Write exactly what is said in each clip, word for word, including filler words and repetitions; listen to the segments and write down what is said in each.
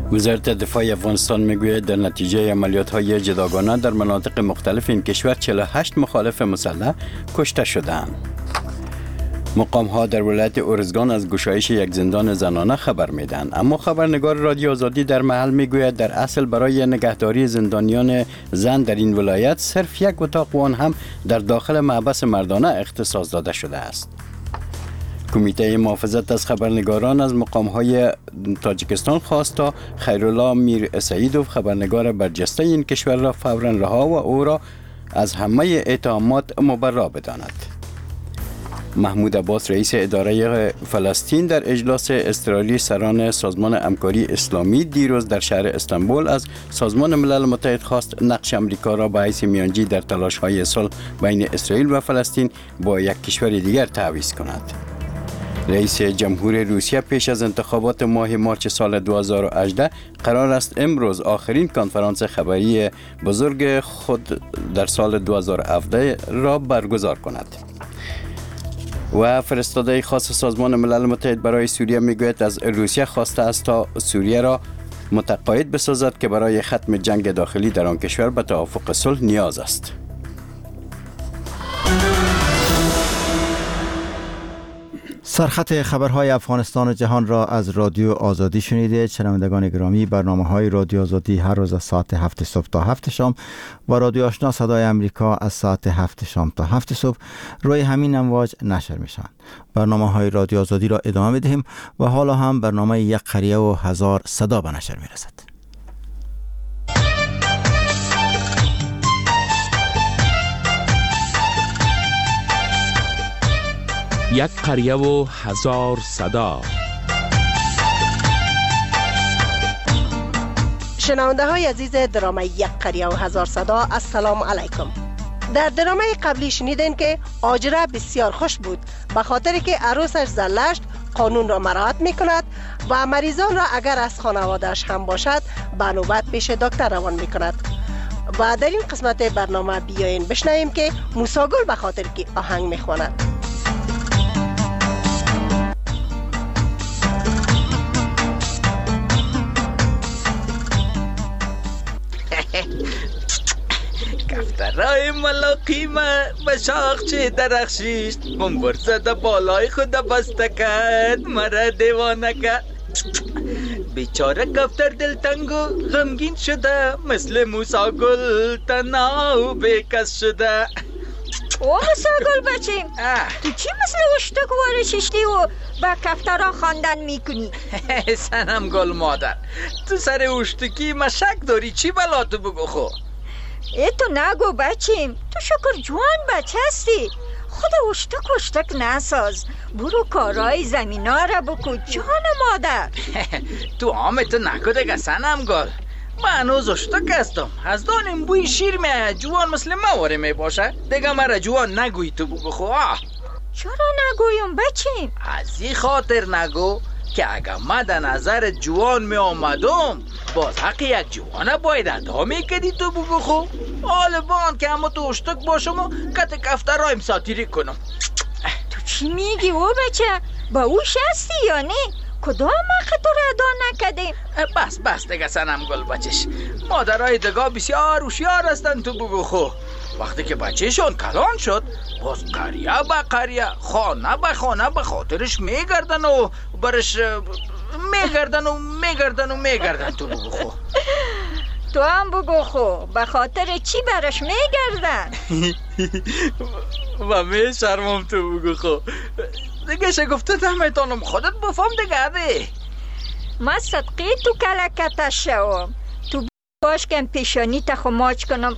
وزارت دفاع افغانستان میگوید در نتیجه عملیات‌های جداگانه در مناطق مختلف این کشور چهل و هشت مخالف مسلح کشته شدند. مقام‌ها در ولایت ارزگان از گشایش یک زندان زنانه خبر میدن، اما خبرنگار رادیو آزادی در محل میگوید در اصل برای نگهداری زندانیان زن در این ولایت صرف یک اتاق و آن هم در داخل محبس مردانه اختصاص داده شده است. کمیته محافظت از خبرنگاران از مقام‌های تاجیکستان خواست تا خیرالله میر سعیدوف خبرنگار برجسته این کشور را فوراً رها و او را از همه اتهامات مبرا بداند. محمود عباس رئیس اداره فلسطین در اجلاس اضطراری سران سازمان همکاری اسلامی دیروز در شهر استانبول از سازمان ملل متحد خواست نقش امریکا را به حیث میانجی در تلاش‌های صلح بین اسرائیل و فلسطین با یک کشور دیگر تعویض کند. رئیس جمهور روسیه پیش از انتخابات ماه مارچ سال دو هزار و هجده قرار است امروز آخرین کنفرانس خبری بزرگ خود در سال دو هزار و هفده را برگزار کند. و فرستاده خاص سازمان ملل متحد برای سوریه میگوید از روسیه خواسته است تا سوریه را متقاعد بسازد که برای ختم جنگ داخلی در آن کشور به توافق صلح نیاز است. سرخط خبرهای افغانستان و جهان را از رادیو آزادی شنیده. شنوندگان گرامی، برنامه‌های رادیو آزادی هر روز از ساعت هفت صبح تا هفت شام و رادیو آشنا صدای امریکا از ساعت هفت شام تا هفت صبح روی همین امواج نشر میشن. برنامه‌های رادیو آزادی را ادامه میدهیم و حالا هم برنامه یک قریه و هزار صدا به نشر میرسد. یک قریه و هزار صدا. شنونده های عزیز درامه یک قریه و هزار صدا، السلام علیکم. در درامه قبلی شنیدین که آجره بسیار خوش بود به خاطر که عروسش زلشت قانون را مراعات می کند و مریضان را اگر از خانوادهش هم باشد به نوبت پیش دکتر روان می کند. و در این قسمت برنامه بیاین بشنویم که موسی گل به خاطر که آهنگ می خواند. کفترهای ملاقی ما به شاخچه درخشیست، منبر زده بالای خود بسته کرد، مرا دیوانه کرد. بیچاره کفتر دلتنگ و غمگین شده، مثل موسی گل تنها و بیکس شده. او موسی گل بچیم، تو چی مثل اشتک واره ششتی و با کفترها خواندن میکنی؟ سنم گل مادر، تو سر اشتکی ما شک داری؟ چی بلا تو بگو خو؟ ای تو نگو بچیم، تو شکر جوان بچه هستی، خود اشتک اشتک نساز، برو کارهای زمینا را بکن جان مادر. تو آمتو نکو دگه سنم گل، من هنوز اشتک هستم، از دانم بوی شیر می جوان مثل مواره می باشه، دیگه مرا جوان نگوی تو بگو خواه. چرا نگویم بچیم؟ از این خاطر نگو که اگه من در نظر جوان می آمدم باز حق یک جوانه باید ادا می کردی تو بگو خو. حال بان که همه تو اشتک باشم و کت کفتر را امساتیری کنم. تو چی میگی او بچه؟ با اوش هستی یا نه؟ کدام حق تو را ادا نکدیم؟ بس بس دیگه سنم گل بچش، مادرای دگاه بسیار هوشیار هستن تو بگو خو. وقتی که بچهشون کلان شد باز قریه به قریه خانه به خانه به خاطرش میگردن و برش میگردن و میگردن و میگردن تو بگو خو. تو هم بگو خو، به خاطر چی برش میگردن؟ و می شرمم تو بگو خو، دیگه شگفته تمیتانم خودت بفهم دیگه ده. من صدقی تو کلکتش شوم، تو باش که پیشانی تا خماج کنم.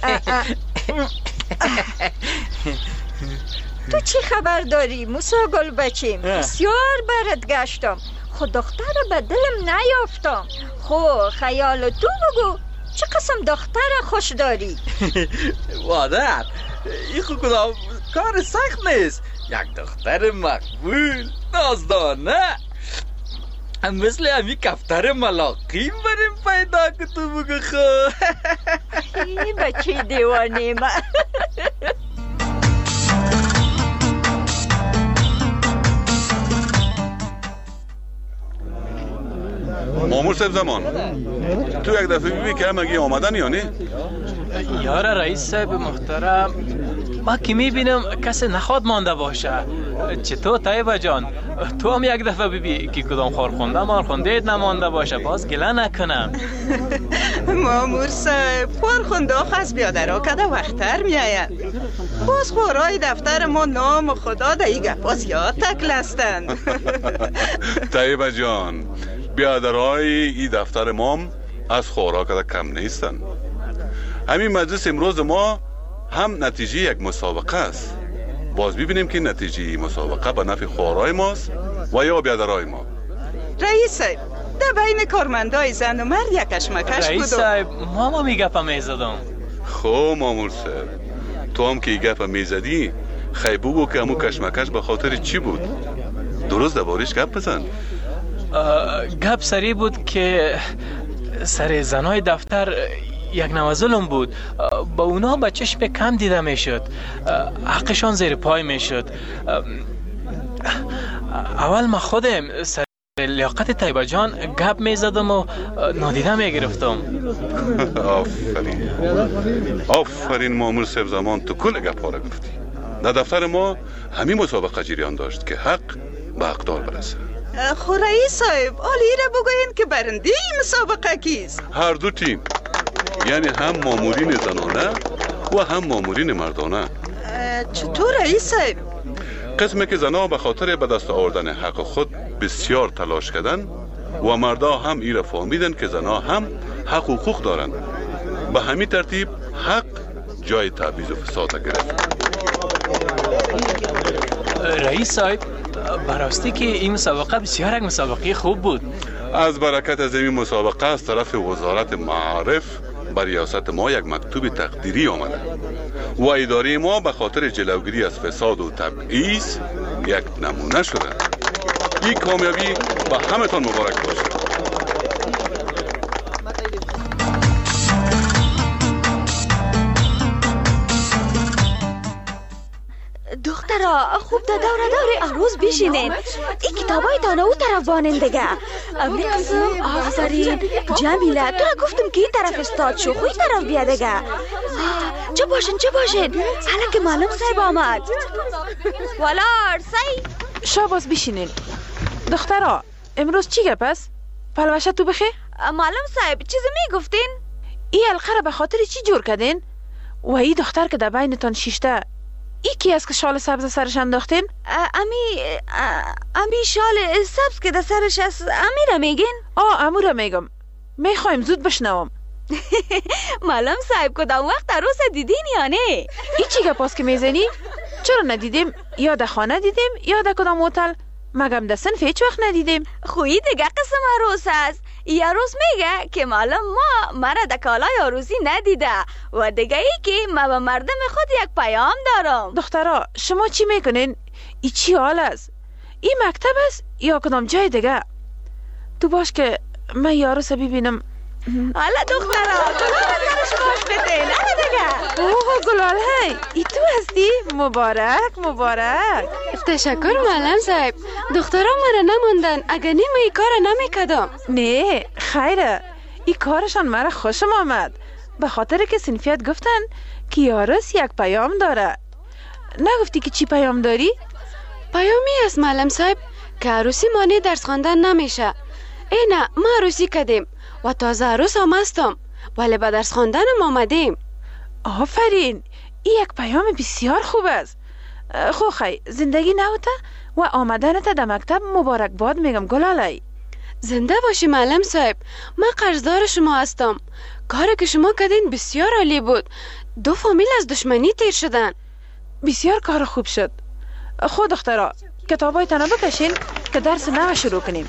تو چی خبر داری موسی گل بچیم؟ بسیار برات گشتم، خود دختر به دلم نیافتم. خو خیال تو بگو چه قسم دختر خوش داری؟ مادر این خود کدام کار سخت نیست، یک دختر مقبول نازدانه مثل همی کفتر ملاقیم بریم پیدا که تو بگو خو. ای بچه دیوانه من. مامور صاحب زمان تو یک دفعه ببین که همگی آمدن یا نه؟ یار رئیس صاحب محترم، ما که میبینم کسی نخواد مانده باشه. چطور طیبه جان؟ تو هم یک دفعه ببین که کدام خارخونده مارخونده نمانده باشه، باز گله نکنم. مامور صاحب خارخونده خاص بیادر کده وقتر میاید. باز خورای دفتر ما نام خدا ده ایگه باز یاد تکلستند. طیبه جان بیادرهای ای دفتر مام از خورا کده کم نیستن. همین مجلس امروز ما هم نتیجه یک مسابقه است. باز ببینیم که نتیجه مسابقه به نفع خورای ماست و یا بیادرهای ما. رئیس صاحب در بین کارمندای زن و مرد یک کشمکش بود. رئیس صاحب ما ما میگفت میزدم. خب مامور صاحب تو هم که گپ میزدی خی بگو که همون کشمکش به خاطر چی بود؟ درست دربارش گپ بزن. گپ سری بود که سر زنای دفتر یک نوع ظلم بود. با اونا به چشم کم دیده میشد، حقشان زیر پای میشد. اول ما خودم سر لیاقت طیبه جان گپ میزدم و نادیده میگرفتم. آفرین آفرین مامور صاحب زمان تو کل گپ ها را گفتی. در دفتر ما همین مسابقه جریان داشت که حق به حقدار برسه. خو رئیس صاحب آلی را بگوین که برنده این مسابقه کیست؟ هر دو تیم، یعنی هم مامورین زنانه و هم مامورین مردانه. چطور رئیس صاحب؟ قسمی که زنها به خاطر به دست آوردن حق خود بسیار تلاش کردن و مردا هم ایره فهمیدن که زنها هم حق و حقوق دارن. به همین ترتیب حق جای تبعیض و فساد گرفت. رئیس صاحب براستی که این مسابقه بسیار یک مسابقه خوب بود. از برکت از این مسابقه از طرف وزارت معارف بر ریاست ما یک مکتوب تقدیری آمده و اداره ما به خاطر جلوگیری از فساد و تبعیض یک نمونه شده. این کامیابی به همتان مبارک باشه. دخترا خوب تا دور دور عروس بشینین. این کتابای تانه او طرف بانین دیگه. میکسم آفرین جمیله تو را گفتم که این طرف استاد شو خوی طرف بیا دیگه. چه باشین چه باشین حالا که معلوم صاحب آمد. والار سی شاباز بشینین. دخترا امروز چی گپ است؟ پلوشه تو بخی؟ معلوم صاحب چیزی میگفتین؟ ای القه را به خاطر چی جور کردین؟ و ای دختر که در بینتان شیشته ای کی است که شال سبز سرش انداختین؟ امی امی شال سبز که در سرش است. امی را میگین؟ آه امو را میگم. میخوایم زود بشنوم. معلوم صاحب کدام وقت عروس دیدین یا نه؟ ای چی گپاست که میزنی؟ چرا ندیدیم؟ یا در خانه دیدیم یا در کدام هتل؟ مگم در صنف هیچ وقت ندیدیم. خویی دیگه قسم عروس است. ای عروس میگه که معلوم ما مرا در کالای عروسی ندیده و دیگه ای که ما به مردم خود یک پیام دارم. دخترا شما چی میکنین؟ ای چی حال است؟ ای مکتب است یا کدام جای دیگه؟ تو باش که من ای عروس ببینم. حالا دخترا گلال سرش باش بدین. حالا دیگه اوه گلال هی ای تو هستی؟ مبارک مبارک. تشکر معلم صاحب. دخترا مرا نماندن اگر نیم ای کار نمیکدم. نه خیره ای کارشان مرا خوشم آمد به خاطر که سنفیت گفتن که یارس یک پیام داره. نگفتی که چی پیام داری؟ پیامی است معلم صاحب که عروسی مانع درس خواندن نمیشه. ای نه ما عروسی کردیم و تازه عروس هم هستم ولی به درس خواندنم آمدیم. آفرین این یک پیام بسیار خوب است. خو خی زندگی نوته و آمدنت در مکتب مبارک باد میگم گلالی. زنده باشی معلم صاحب. من قرضدار شما هستم. کاری که شما کردین بسیار عالی بود. دو فامیل از دشمنی تیر شدن. بسیار کار خوب شد. خود دخترا کتابای تنها بکشین که درس نو شروع کنیم.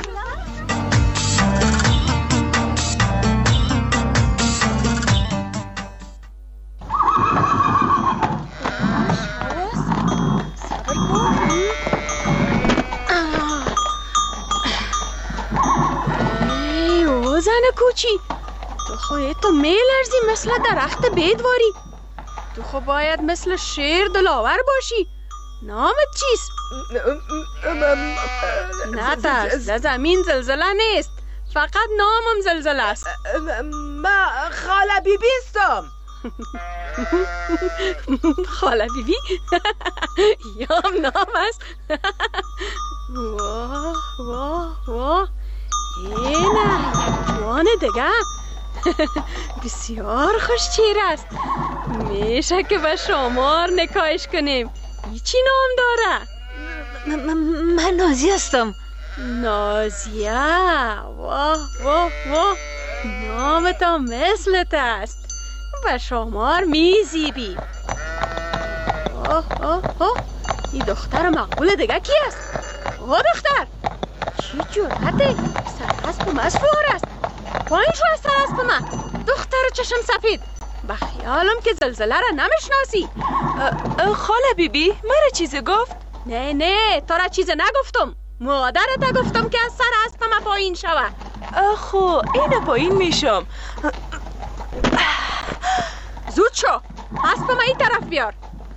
زن کوچی تو خواهی تو میلرزی مثل درخت بیدواری. تو خو باید مثل شیر دلاور باشی. نامت چیست؟ نه ترس در زمین زلزله نیست. فقط نامم زلزله است. ما خاله بیبی استم. خاله بیبی؟ یام نام است. واه واه واه، اینه یک جوان دیگه. بسیار خوش چهره است. میشه که به شمار نکایش کنیم. ای چی نام داره؟ من نازیه هستم. نازیه؟ واه واه واه، نامتا مثلت است. به شمار میزیبی. آه آه آه، این دختر مقبول دیگه کی است؟ آه دختر، چی جرأته؟ سر اسب من سوار است. پایین شو از سر اسب من، دختر چشم سفید. به خیالم که زلزله را نمیشناسی. خاله بیبی مرا چیزی گفت؟ نه نه، تو را چیزی نگفتم. مادرت گفتم که از سر اسب من پایین شوه. خو اینه پایین میشم. زود شو، اسب من این طرف بیار.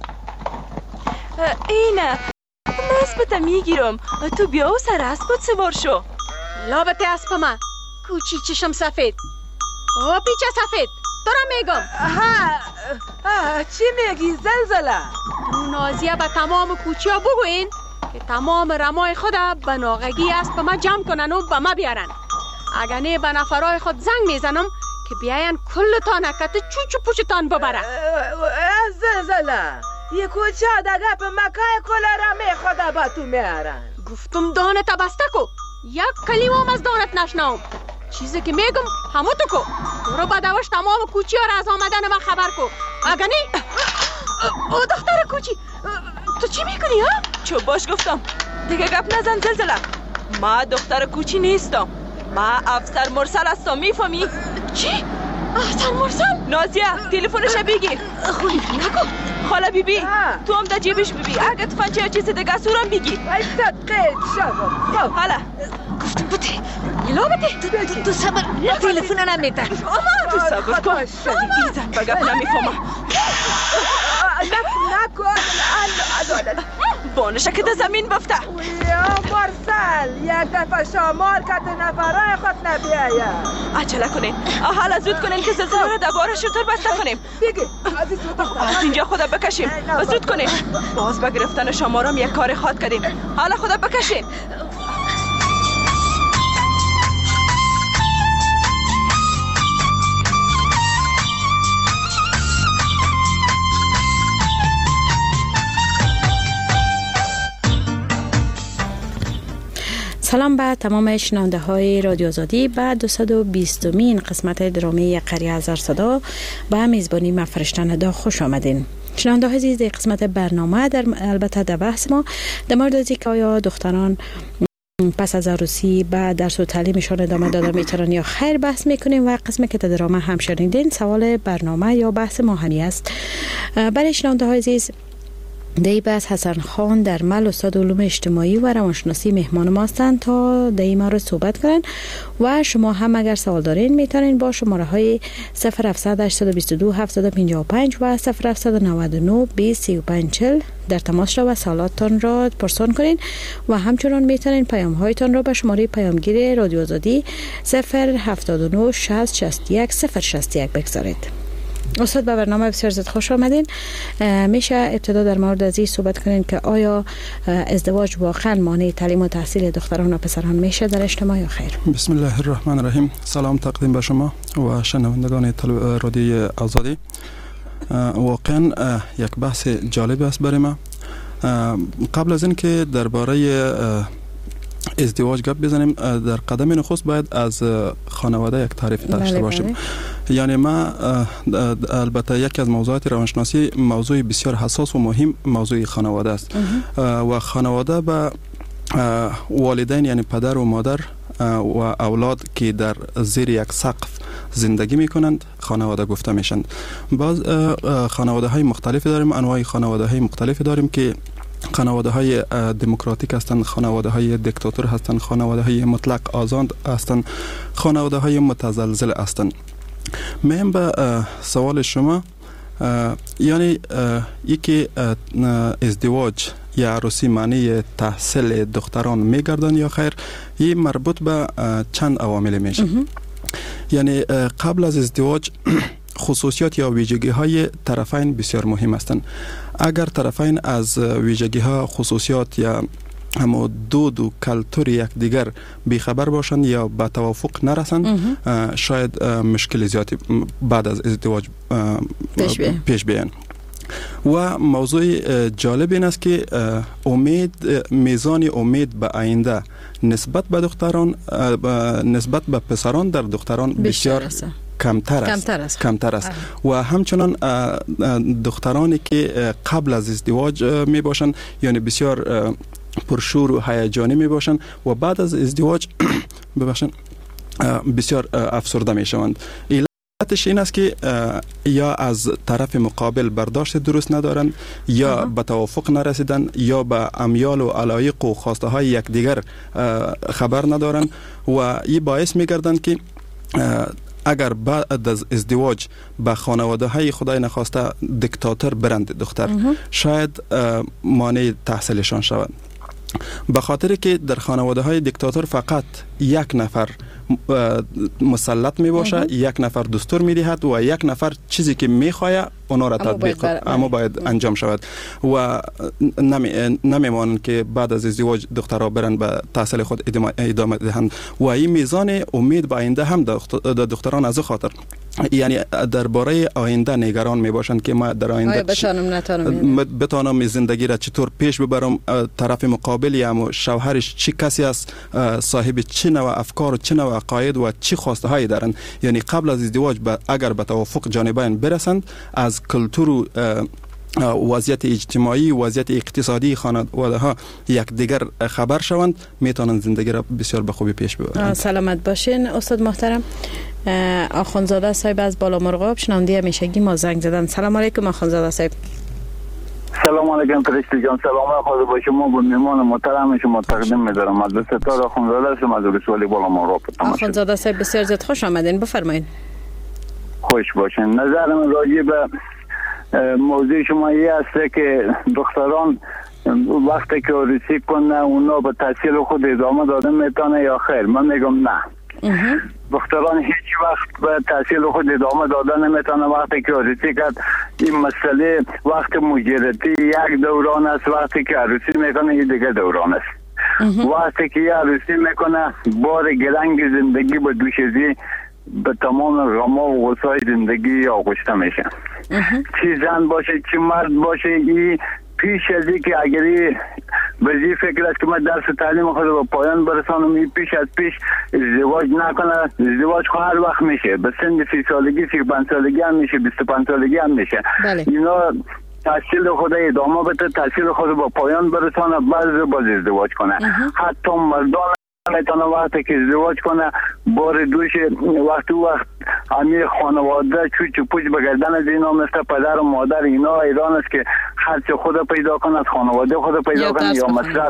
اینه من اسبت میگیرم، تو بیا و سر اسبت سوار شو. لابت اسب من کوچی چشم سفید. او پیچه سفید، تو را میگم. ها ها، چی میگی زلزله؟ نازیه به تمام کوچی ها بگوین که تمام رمای خود به ناغگی اسب من جمع کنن و به ما بیارن. اگر نه به نفرای خود زنگ میزنم که بیاین کل تانکت چوچو پوچتان ببره. زلزله یه کوچه دگه به مکای کل رمه خود با تو میارن. گفتم دانت بسته کو، یک کلمه هم از دانت نشنوم. چیزی که میگم همو تو کو. برو بدوش تمام کوچی ها را از آمدن من خبر کو. اگر نه او دختر کوچی، تو چی میکنی ها؟ چو باش گفتم دیگه گپ نزن زلزله. ما دختر کوچی نیستم، ما افسر مرسل هستم. میفهمی؟ چی؟ افسر مرسل؟ نازیه تلفنش بگیر. خوی نکن. خاله بیبی تو هم در جیبش ببی، اگه تفنچه یا چیزی دیگه سورم بگی. ایستد قید شبم. خب حالا گفتم بده یلا بده. تو صبر، تلفن نمیده. تو صبر کن. این زن بگپ نمیفهمم. نکن بانشه که در زمین بفته. یا مرسل یک دفعه شمار که دو نفرای خود نبیاید. عجله کنین، حالا زود کنین که زلزله را دوباره شطور بسته کنیم. بگی از اینجا خدا بکشیم. زود کنین، باز به گرفتن شمارم یک کار خود کردیم. حالا خدا بکشین. سلام به تمام شنونده های رادیو آزادی. به دویست و بیستمین قسمت درامه یک قریه هزار صدا به میزبانی من فرشته ندا خوش آمدین. شنونده های عزیز، قسمت برنامه در البته در بحث ما در مورد از اینکه آیا دختران پس از عروسی به درس و تعلیمشان ادامه دادن میتونن یا خیر بحث میکنیم و قسمی که در درامه هم شنیدین سوال برنامه یا بحث ما همی است. برای شنونده های عزیز، دی بس حسن خان در مل استاد علوم اجتماعی و روانشناسی مهمان ما هستند تا دی ما رو صحبت کنن و شما هم اگر سوال دارین میتونین با شماره های صفر هفتصد هشتصد و بیست و دو هفتصد و پنجاه و پنج و صفر هفتصد و نود و نه بیست سی و پنج چهل در تماس شو و سوالاتتان را پرسان کنین و همچنان میتونین پیام هایتان را به شماره پیامگیر رادیو آزادی صفر هفتاد و نه شصت شصت و یک صفر شصت و یک بگذارید. استاد به برنامه بسیار زیاد خوش آمدین. میشه ابتدا در مورد از این صحبت کنین که آیا ازدواج واقعا مانع تعلیم و تحصیل دختران و پسران میشه در اجتماع یا خیر؟ بسم الله الرحمن الرحیم. سلام تقدیم به شما و شنوندگان رادیو آزادی. واقعا یک بحث جالب است برای ما. قبل از این که درباره ازدواج گپ بزنیم، در قدم نخست باید از خانواده یک تعریف داشته باشیم. بله. یعنی ما البته یکی از موضوعات روانشناسی موضوع بسیار حساس و مهم موضوع خانواده است و خانواده به والدین یعنی پدر و مادر و اولاد که در زیر یک سقف زندگی میکنند خانواده گفته میشند. باز خانواده های مختلفی داریم، انواع خانواده های مختلفی داریم که خانواده های دموکراتیک هستند، خانواده های دیکتاتور هستند، خانواده های مطلق آزاد هستند، خانواده های متزلزل هستند. مهم به سوال شما، یعنی یکی ازدواج یا عروسی معنی تحصیل دختران میگردن یا خیر؟ این مربوط به چند عوامل میشه. یعنی قبل از ازدواج خصوصیات یا ویژگی های طرفین بسیار مهم هستند. اگر طرفین از ویژگی ها، خصوصیات یا اما دود و کلتور یک دیگر بیخبر باشند یا به توافق نرسند، شاید مشکل زیادی بعد از ازدواج پیش بیاین. و موضوع جالب این است که امید، میزان امید به آینده نسبت به دختران، نسبت به پسران در دختران بسیار کمتر است. کمتر است. کمتر است. و همچنان دخترانی که قبل از ازدواج می باشند یعنی بسیار پرشور و هیجانی می باشند و بعد از ازدواج ببخشید بسیار افسرده می شوند. علتش این است که یا از طرف مقابل برداشت درست ندارند یا به توافق نرسیدن یا به امیال و علایق و خواسته های یکدیگر خبر ندارند و این باعث می گردند که اگر بعد از ازدواج به خانواده های خدای نخواسته دیکتاتور برند دختر، شاید مانع تحصیلشان شود. به خاطر که در خانواده های دیکتاتور فقط یک نفر مسلط می باشه، یک نفر دستور می دهد و یک نفر چیزی که می خواهد اونا را تطبیق اما باید انجام شود و نمی نمیمانند که بعد از ازدواج دخترها برند به تحصیل خود ادامه دهند و این میزان امید به آینده هم دختران از خاطر یعنی درباره آینده نگران می باشند که ما در آینده بتانم نتانم بتانم زندگی را چطور پیش ببرم، طرف مقابل یا شوهرش چی کسی است، صاحب چه نوع افکار و چه نوع عقاید و چه خواسته هایی دارند. یعنی قبل از ازدواج اگر به توافق جانبین برسند، از کلتور و وضعیت اجتماعی، وضعیت اقتصادی خانواده ها یک دیگر خبر شوند، میتونن زندگی را بسیار به خوبی پیش ببرند. سلامت باشین استاد محترم. آخوندزاده صاحب از بالا مرغاب شنونده همیشگی ما زنگ زدن. سلام علیکم آخوندزاده صاحب. سلام علیکم فرشته جان. سلام خدا با شما و مهمان محترم شما تقدیم می‌دارم. از ستاره آخوندزاده شما از ولسوالی بالا مرغاب. آخوندزاده صاحب بسیار زیاد خوش آمدین، بفرمایید. خوش باشین. نظرم راجع به موضوع شما این است که دختران وقتی که عروسی کنه اونا به تحصیل خود ادامه دادن میتونه یا خیر؟ من میگم نه. دختران هیچ وقت به تحصیل خود ادامه دادن نمیتونه. وقتی که عروسی کرد این مسئله وقت مجردی یک دوران است، وقتی که عروسی میکنه این دیگه دوران است. وقتی که عروسی میکنه بار گرنگ زندگی به دوشیزی به تمام غم و غصه‌های زندگی آغشته میشه. چی زن باشه چی مرد باشه، این پیش از این که اگری به فکر است که من درس تعلیم خود به پایان برسانم، این پیش از پیش ازدواج نکنه. ازدواج خو هر وقت میشه، به سن سی سالگی، سی و پنج سالگی هم میشه، بیست و پنج سالگی هم میشه. بله. اینا تحصیل خود ادامه بده، تحصیل خود به پایان برسانه، بعد باز ازدواج کنه. حتی مردان میتونه وقتی که ازدواج کنه بار دوش وقت وقت امیر خانواده چوچ پوچ بگردن از اینا مثل پدر و مادر اینا ایران است که خرچ خود پیدا کنه، از خانواده خود پیدا کنه یا مصرف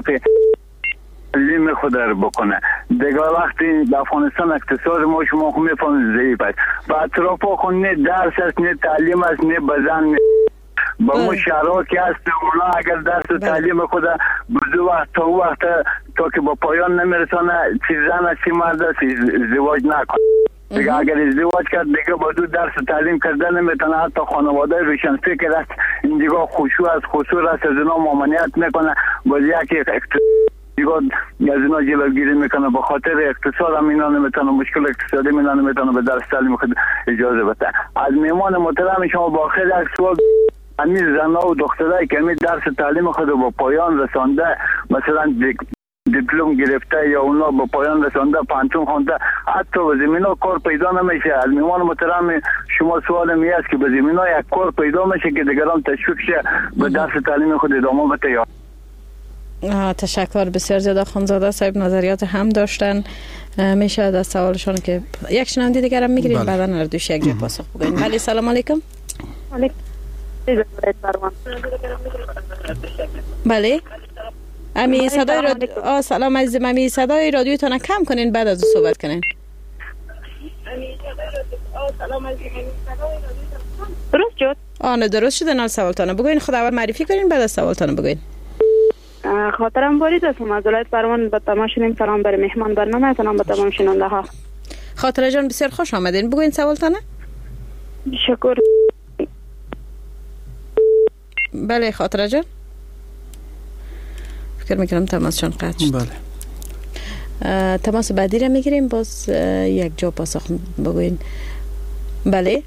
تعلیم خود رو بکنه. دیگه وقتی در افغانستان اقتصاد ما شما خود میفهمید ضعیف است، با اطراف خود نه درس است نه تعلیم است نه بزن با مو شهرها که هست اونا اگر درس تعلیم خود بزو وقت تا وقت تا که با پایان نمیرسانه چی زن چی مرد است ازدواج نکنه. دیگه اگر ازدواج کرد دیگه با دو درس تعلیم کردن نمیتونه. حتی خانواده روشن فکر است اینجا خشوع از خصوص است، از اینا ممانعت میکنه، باز یکی دیگه از اینا جلوگیری میکنه. به خاطر اقتصاد هم اینا نمیتونه، مشکل اقتصادی اینا نمیتونه به درس تعلیم خود اجازه بده. از میمان محترم شما با خیلی یک سوال همین زنها و دخترایی که همین درس تعلیم خود با پایان رسانده، مثلا دیپلم گرفته یا اونا با پایان رسانده، پانتون خونده، حتی به زمینا کار پیدا نمیشه. از میمان محترم شما سوال می است که به زمینا یک کار پیدا میشه که دیگران تشویق شه به درس تعلیم خود ادامه بده یا تشکر بسیار زیاد آخوندزاده صاحب. نظریات هم داشتن، میشه از سوالشون که یک شنونده دیگر هم میگیریم. بله. بعدا هر دوش یک جا پاسخ بگوین. بله سلام علیکم. علیکم. بله امی صدای رادیو آ سلام عزیزم، امی صدای رادیوتون کم کنین بعد از صحبت کنین. درست شد؟ آ نه درست شده. نه سوالتون بگوین، خداوند معرفی کنین بعد از سوالتون بگوین. خاطرم بارید است از ولایت فرمان به تمام شدیم. سلام بر مهمان برنامه تنام به تمام شنونده ها. خاطره جان بسیار خوش آمدین. بگوین سوالتانه. شکر. بله خاطره جان. فکر میکنم تماسشان قطع شد. بله. تماس بعدی را میگیریم. باز یک جا پاسخ بگوین. بله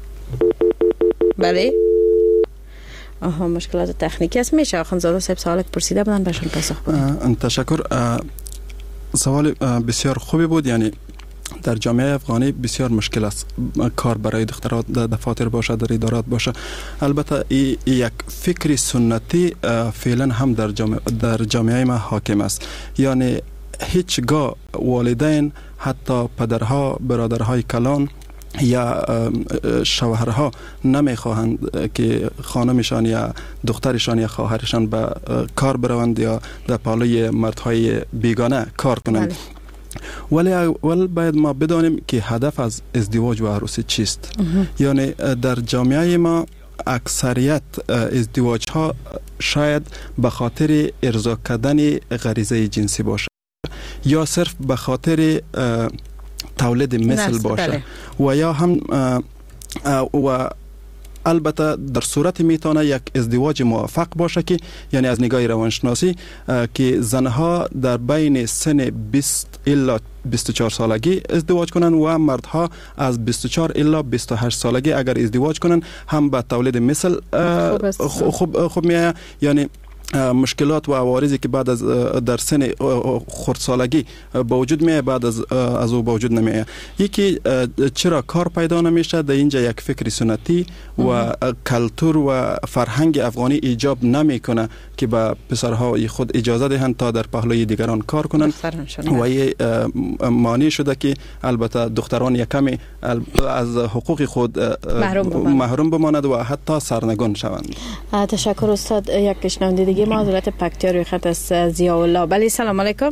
بله. آها مشکلات تکنیکی است. میشه آخوندزاده صاحب سوال که پرسیده بودن بهشون پاسخ بدن. تشکر. سوال بسیار خوبی بود. یعنی در جامعه افغانی بسیار مشکل است کار برای دخترها در دفاتر باشه، در ادارات باشه. البته ای یک فکری سنتی فعلا هم در جامعه در جامعه ما حاکم است. یعنی هیچگاه والدین، حتی پدرها، برادرهای کلان یا شوهرها نمیخواهند که خانمشان یا دخترشان یا خواهرشان به کار بروند یا در پالای مردهای بیگانه کار کنند. ولی اول باید ما بدانیم که هدف از ازدواج و عروسی چیست. یعنی در جامعه ما اکثریت ازدواج ها شاید به خاطر ارضا کردن غریزه جنسی باشه یا صرف به خاطر تولید مثل باشه و یا هم و البته در صورت میتونه یک ازدواج موفق باشه که یعنی از نگاه روانشناسی که زنها در بین سن بیست الی بیست و چهار سالگی ازدواج کنن و مردها از بیست و چهار الی بیست و هشت سالگی اگر ازدواج کنن هم به تولید مثل خوب خوب میاد. یعنی مشکلات و عوارضی که بعد از در سن خردسالگی با وجود میاد بعد از از او با وجود نمیاد. یکی چرا کار پیدا نمیشه؟ در اینجا یک فکر سنتی و کلتور و فرهنگ افغانی ایجاب نمیکنه که به پسرها خود اجازه دهند تا در پهلوی دیگران کار کنند و یه مانع شده که البته دختران یکمی از حقوق خود محروم بماند و حتی سرنگون شوند. تشکر استاد. یک شنونده دیگه ما دولت پکتیا روی خط است ضیاءالله. بله سلام علیکم.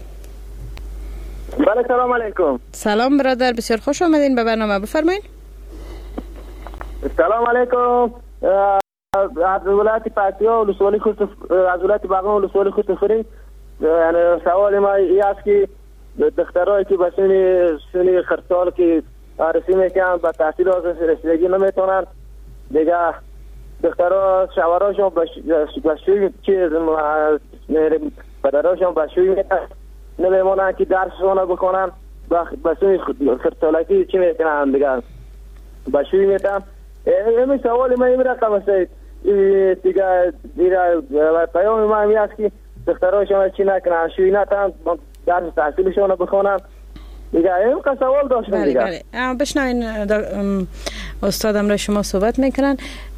بله سلام علیکم. سلام برادر، بسیار خوش آمدین به برنامه. بفرمایید. سلام علیکم. از ولایت پکتیا ولسوالی خود از ولایت بغلان ولسوالی خود فرین. یعنی سوال ما این است که دخترایی که به سن سن خردسال که عروسی میکنن به تحصیل رسیدگی نمیتونن دیگه دخترها شوهراشون به شوی چیز پدراشون به شوی میکنن نمیمونن که درسشون بکنن به سن خردسالگی چی میکنن دیگه به شوی میکنن. این سوال ما این رقم است دیگه پیام ما این است که دختراشون چی نکنن شوی نکنن درس تحصیلشون بکنن دیگه. این سوال داشتم دیگه. بله بله بشنوین استادم را شما صحبت میکنن.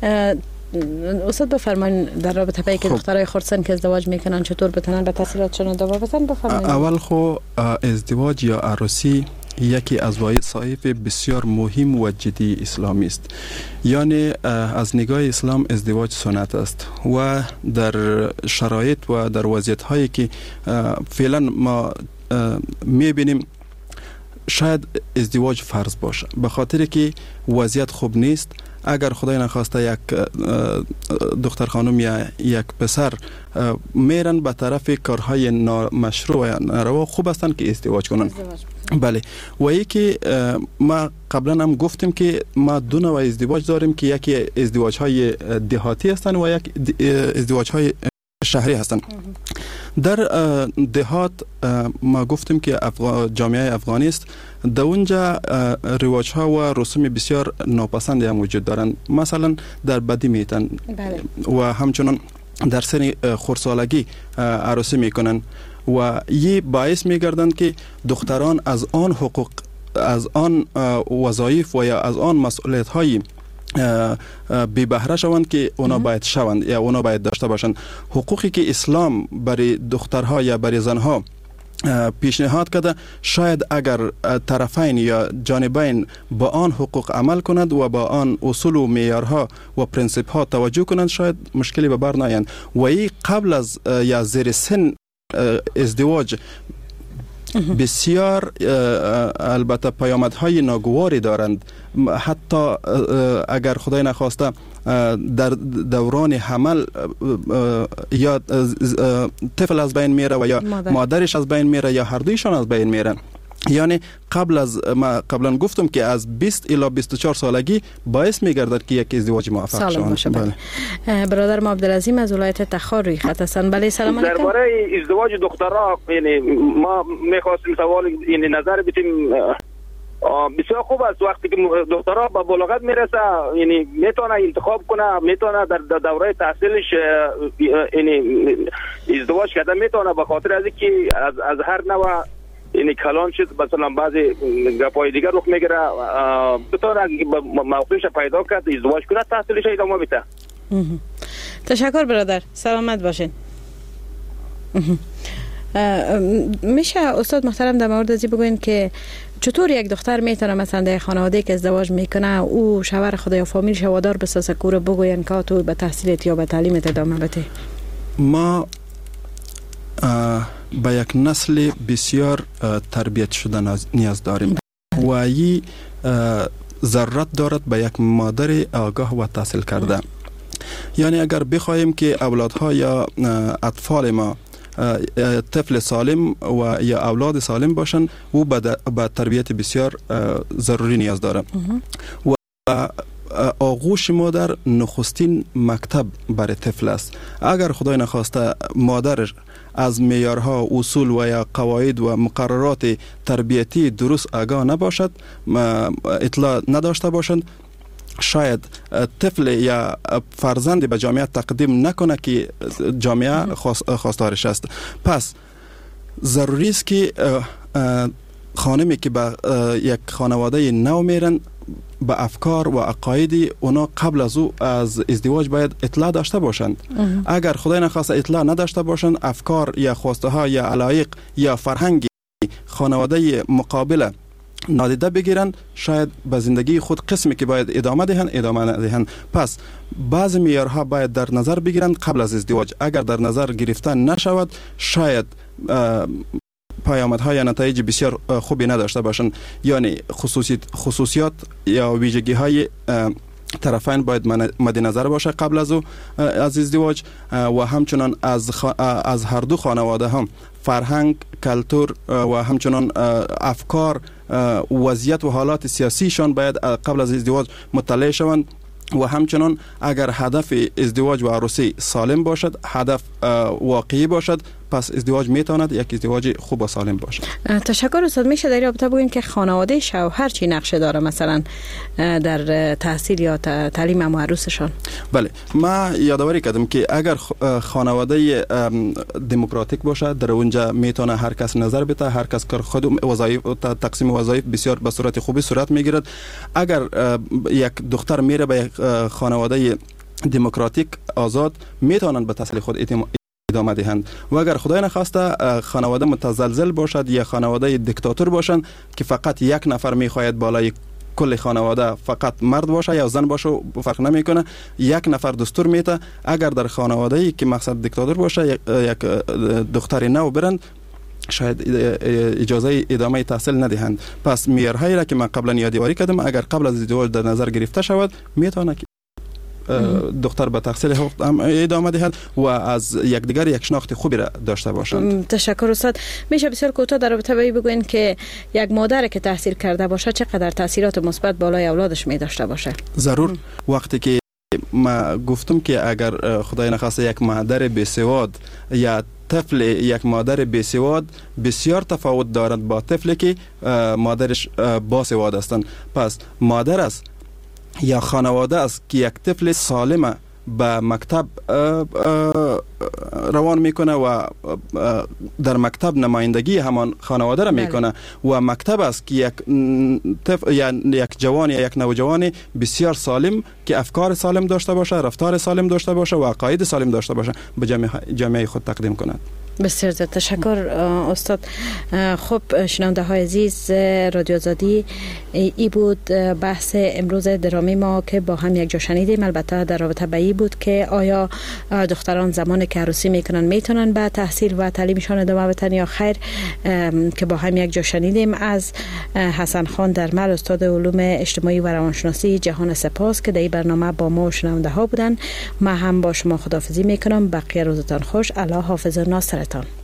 استاد بفرمایید در رابطه با که دخترای خردسن که ازدواج میکنن چطور بتونن به تحصیلاتشون ادامه بدن. بفرمایید. اول خو ازدواج یا عروسی یکی از وظایف بسیار مهم و جدی اسلامی است. یعنی از نگاه اسلام ازدواج سنت است و در شرایط و در وضعیت هایی که فعلا ما میبینیم شاید ازدواج فرض باشه به خاطر که وضعیت خوب نیست. اگر خدای نخواسته یک دختر خانم یا یک پسر میرن به طرف کارهای نامشروع و ناروا، خوب هستن که ازدواج کنن. بله. و یکی ما قبلا هم گفتیم که ما دو نوع ازدواج داریم که یکی ازدواج های دهاتی هستن و یک ازدواج های شهری هستن. در دهات ما گفتیم که افغان جامعه افغانی است، در اونجا رواج ها و رسوم بسیار ناپسندی هم وجود دارند. مثلا در بدی میتن و همچنان در سن خردسالگی عروسی میکنن و یه باعث میگردند که دختران از آن حقوق، از آن وظایف و یا از آن مسئولیت های بی بهره شوند که اونا باید شوند یا اونا باید داشته باشند. حقوقی که اسلام برای دخترها یا برای زنها پیشنهاد کرده، شاید اگر طرفین یا جانبین با آن حقوق عمل کند و با آن اصول و معیارها و پرنسپ ها توجه کنند، شاید مشکلی به بر نیایند. و این قبل از یا زیر سن ازدواج بسیار البته پیامدهای ناگواری دارند. حتی اگر خدای نخواسته در دوران حمل یا طفل از بین میره و یا مادر. مادرش از بین میره یا هر دویشان از بین میرن. یعنی قبل از ما قبلا گفتم که از بیست الی بیست و چهار سالگی باعث میگردد که یک ازدواج موفق شود. بله. برادر ما عبدالعظیم از ولایت تخار روی خط هستند. بله سلام علیکم. درباره ازدواج دخترها یعنی ما میخواستیم سوال یعنی نظر بدیم. بسیار خوب است وقتی که دخترها به بلوغت میرسه یعنی میتونه انتخاب کنه، میتونه در دوره تحصیلش یعنی ازدواج کرده میتونه به خاطر از اینکه از از هر نوع یعنی کلان شد مثلا بعضی گپای دیگر رخ میگیره بطور موقعش پیدا کرد ازدواج کنه تحصیلش ادامه بده. تشکر برادر، سلامت باشین. میشه استاد محترم در مورد ازی بگوین که چطور یک دختر میتونه مثلا در خانواده که ازدواج میکنه او شوهر خود یا فامیلش وادار بسازه که بگوین که تو به تحصیلت یا به تعلیمت ادامه بده؟ ما با یک نسل بسیار تربیت شده نیاز داریم و این ضرورت دارد به یک مادر آگاه و تحصیل کرده. یعنی اگر بخواهیم که اولادها یا اطفال ما طفل سالم و یا اولاد سالم باشن و به تربیت بسیار ضروری نیاز داره و آغوش مادر نخستین مکتب برای طفل است. اگر خدای نخواسته مادر از معیارها، اصول و یا قواعد و مقررات تربیتی درست آگاه نباشد، اطلاع نداشته باشند، شاید طفل یا فرزند به جامعه تقدیم نکنه که جامعه خواستارش است. پس ضروری است که خانمی که به یک خانواده نو میرن به افکار و عقاید اونا قبل از او از ازدواج باید اطلاع داشته باشند. اگر خدای نخواسته اطلاع نداشته باشند، افکار یا خواسته ها یا علایق یا فرهنگ خانواده مقابل نادیده بگیرن، شاید به زندگی خود قسمی که باید ادامه دهند ادامه ندهند. پس بعض معیارها باید در نظر بگیرند قبل از ازدواج. اگر در نظر گرفته نشود، شاید پیامدها یا نتایج بسیار خوبی نداشته باشند. یعنی خصوصیت خصوصیات یا ویژگی های طرفین باید مد نظر باشه قبل از او از ازدواج و همچنان از از هر دو خانواده هم فرهنگ، کلتور و همچنان افکار، وضعیت و حالات سیاسیشان باید قبل از ازدواج مطلع شوند و همچنان اگر هدف ازدواج و عروسی سالم باشد، هدف واقعی باشد، پس ازدواج میتواند یک ازدواج خوب و سالم باشد. تشکر استاد. میشه در رابطه بگوین که خانواده شوهر چی نقشه داره مثلا در تحصیل یا تعلیم ام عروسشان؟ بله، ما یادآوری کردم که اگر خانواده دموکراتیک باشه، در اونجا میتونه هر کس نظر بده، هر کس کار خود وظایف تقسیم وظایف بسیار به صورت خوبی صورت میگیرد. اگر یک دختر میره به یک خانواده دموکراتیک آزاد، میتونن به تحصیل خود ادامه دهند. و اگر خدای نخواسته خانواده متزلزل باشد یا خانواده دیکتاتور باشند که فقط یک نفر میخواهد بالای کل خانواده فقط مرد باشه یا زن باشه فرق نمیکنه، یک نفر دستور میته، اگر در خانواده ای که مقصد دیکتاتور باشه یک دختر نو برند، شاید اجازه ادامه تحصیل ندهند. پس معیارهایی را که من قبلا یادآوری کردم اگر قبل از ازدواج در نظر گرفته شود، میتونه دختر به تحصیل هم ادامه دهد و از یکدیگر یک شناخت خوبی را داشته باشند. تشکر استاد. میشه بسیار کوتاه در رابطه با این بگوین که یک مادر که تحصیل کرده باشه چقدر تاثیرات مثبت بالای اولادش می داشته باشه؟ ضرور. ام. وقتی که ما گفتم که اگر خدای نخواسته یک مادر بی‌سواد یا طفل یک مادر بی‌سواد بسیار تفاوت دارد با طفلی که مادرش باسواد هستند. پس مادر است یا خانواده است که یک طفل سالم به مکتب روان میکنه و در مکتب نمایندگی همان خانواده را میکنه و مکتب است که یک طفل یا یک جوان یا یک نوجوان بسیار سالم که افکار سالم داشته باشه، رفتار سالم داشته باشه و عقاید سالم داشته باشه به جامعه جامعه خود تقدیم کند. بسیار زیاد تشکر استاد. خب شنونده های عزیز، رادیو آزادی ای بود بحث امروز درامی ما که با هم یک جا شنیدیم. البته در رابطه به ای بود که آیا دختران زمان که عروسی میکنن میتونن به تحصیل و تعلیمشان ادامه بدن یا خیر، که با هم یک جا شنیدیم از حسن خان درمل، استاد علوم اجتماعی و روانشناسی جهان سپاس که در این برنامه با ما شنونده ها بودن. ما هم با شما خداحافظی میکنم. بقیه روزتان خوش. الله حافظ و ناصرتان.